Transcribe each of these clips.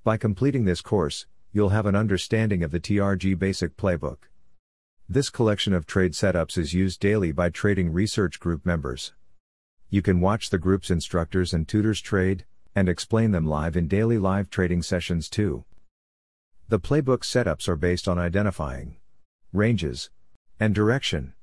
By completing this course, you'll have an understanding of the TRG Basic Playbook. This collection of trade setups is used daily by trading research group members. You can watch the group's instructors and tutors trade, and explain them live in daily live trading sessions too. The playbook setups are based on identifying ranges and direction.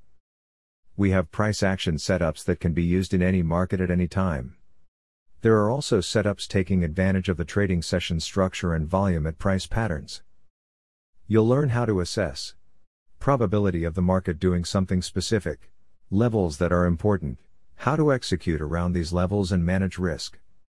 We have price action setups that can be used in any market at any time. There are also setups taking advantage of the trading session structure and volume at price patterns. You'll learn how to assess probability of the market doing something specific, levels that are important, how to execute around these levels and manage risk.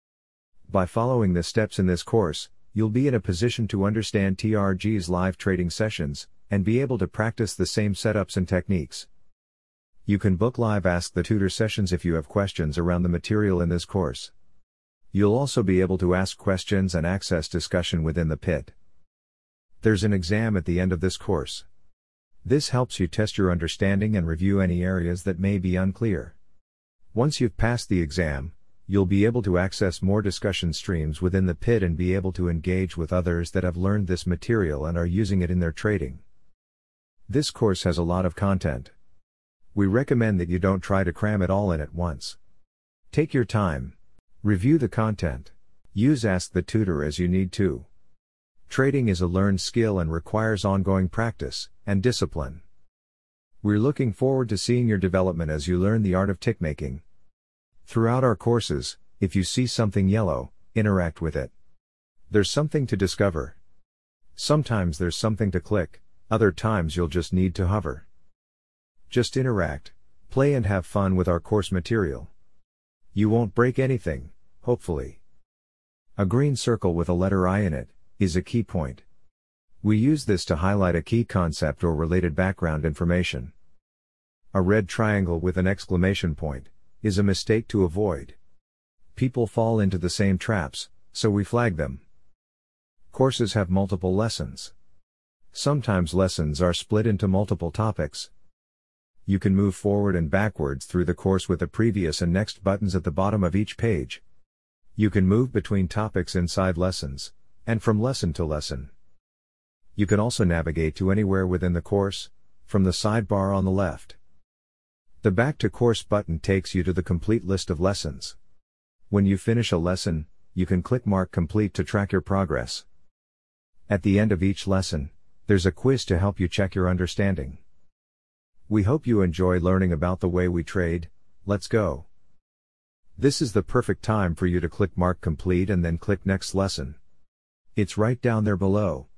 By following the steps in this course, you'll be in a position to understand TRG's live trading sessions, and be able to practice the same setups and techniques. You can book live Ask the Tutor sessions if you have questions around the material in this course. You'll also be able to ask questions and access discussion within the pit. There's an exam at the end of this course. This helps you test your understanding and review any areas that may be unclear. Once you've passed the exam, you'll be able to access more discussion streams within the pit and be able to engage with others that have learned this material and are using it in their trading. This course has a lot of content. We recommend that you don't try to cram it all in at once. Take your time. Review the content. Use Ask the Tutor as you need to. Trading is a learned skill and requires ongoing practice and discipline. We're looking forward to seeing your development as you learn the art of tick making. Throughout our courses, if you see something yellow, interact with it. There's something to discover. Sometimes there's something to click, other times you'll just need to hover. Just interact, play and have fun with our course material. You won't break anything, hopefully. A green circle with a letter I in it is a key point. We use this to highlight a key concept or related background information. A red triangle with an exclamation point is a mistake to avoid. People fall into the same traps, so we flag them. Courses have multiple lessons. Sometimes lessons are split into multiple topics. You can move forward and backwards through the course with the previous and next buttons at the bottom of each page. You can move between topics inside lessons, and from lesson to lesson. You can also navigate to anywhere within the course, from the sidebar on the left. The Back to Course button takes you to the complete list of lessons. When you finish a lesson, you can click Mark Complete to track your progress. At the end of each lesson, there's a quiz to help you check your understanding. We hope you enjoy learning about the way we trade. Let's go. This is the perfect time for you to click Mark Complete and then click Next Lesson. It's right down there below.